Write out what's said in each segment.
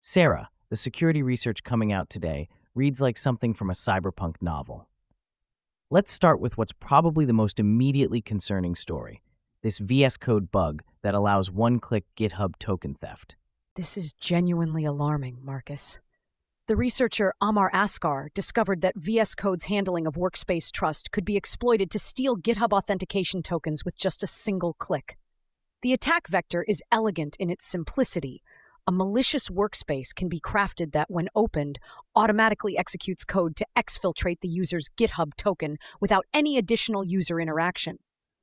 Sarah, the security research coming out today, reads like something from a cyberpunk novel. Let's start with what's probably the most immediately concerning story, this VS Code bug that allows one-click GitHub token theft. This is genuinely alarming, Marcus. The researcher Amar Askar discovered that VS Code's handling of workspace trust could be exploited to steal GitHub authentication tokens with just a single click. The attack vector is elegant in its simplicity. A malicious workspace can be crafted that, when opened, automatically executes code to exfiltrate the user's GitHub token without any additional user interaction.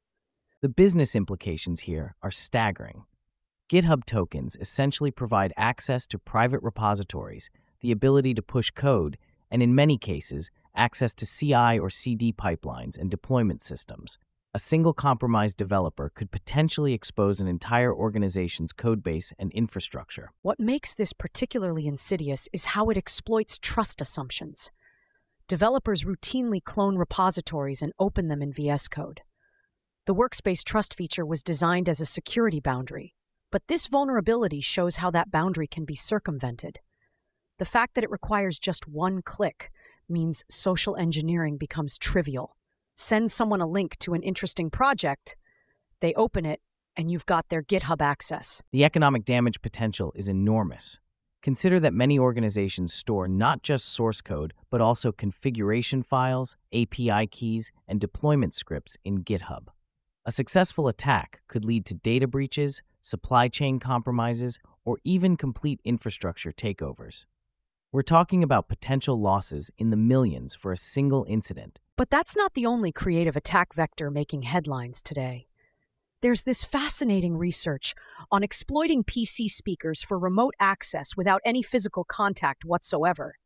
The business implications here are staggering. GitHub tokens essentially provide access to private repositories, the ability to push code, and in many cases, access to CI or CD pipelines and deployment systems. A single compromised developer could potentially expose an entire organization's codebase and infrastructure. What makes this particularly insidious is how it exploits trust assumptions. Developers routinely clone repositories and open them in VS Code. The Workspace Trust feature was designed as a security boundary, but this vulnerability shows how that boundary can be circumvented. The fact that it requires just one click means social engineering becomes trivial. Send someone a link to an interesting project, they open it, and you've got their GitHub access. The economic damage potential is enormous. Consider that many organizations store not just source code, but also configuration files, API keys, and deployment scripts in GitHub. A successful attack could lead to data breaches, supply chain compromises, or even complete infrastructure takeovers. We're talking about potential losses in the millions for a single incident. But that's not the only creative attack vector making headlines today. There's this fascinating research on exploiting PC speakers for remote access without any physical contact whatsoever.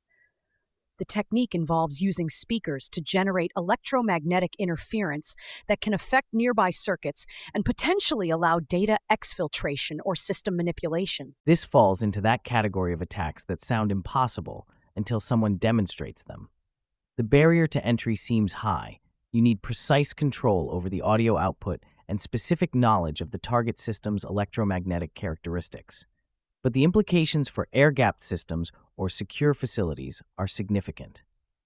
The technique involves using speakers to generate electromagnetic interference that can affect nearby circuits and potentially allow data exfiltration or system manipulation. This falls into that category of attacks that sound impossible until someone demonstrates them. The barrier to entry seems high. You need precise control over the audio output and specific knowledge of the target system's electromagnetic characteristics. But the implications for air-gapped systems or secure facilities are significant.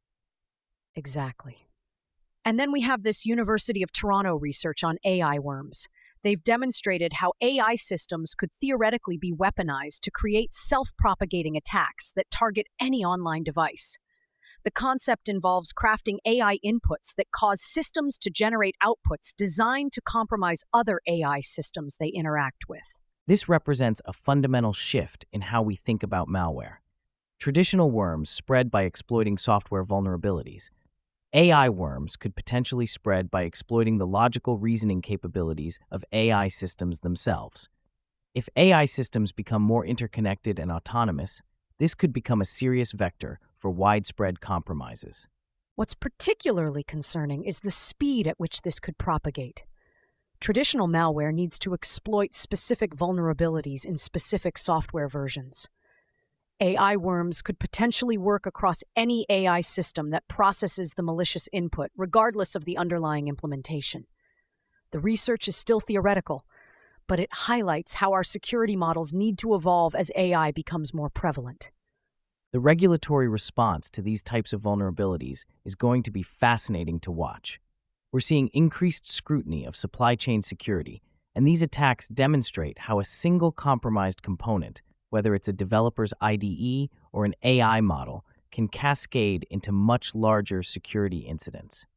Exactly. And then we have this University of Toronto research on AI worms. They've demonstrated how AI systems could theoretically be weaponized to create self-propagating attacks that target any online device. The concept involves crafting AI inputs that cause systems to generate outputs designed to compromise other AI systems they interact with. This represents a fundamental shift in how we think about malware. Traditional worms spread by exploiting software vulnerabilities. AI worms could potentially spread by exploiting the logical reasoning capabilities of AI systems themselves. If AI systems become more interconnected and autonomous, this could become a serious vector for widespread compromises. What's particularly concerning is the speed at which this could propagate. Traditional malware needs to exploit specific vulnerabilities in specific software versions. AI worms could potentially work across any AI system that processes the malicious input, regardless of the underlying implementation. The research is still theoretical, but it highlights how our security models need to evolve as AI becomes more prevalent. The regulatory response to these types of vulnerabilities is going to be fascinating to watch. We're seeing increased scrutiny of supply chain security, and these attacks demonstrate how a single compromised component, whether it's a developer's IDE or an AI model, can cascade into much larger security incidents.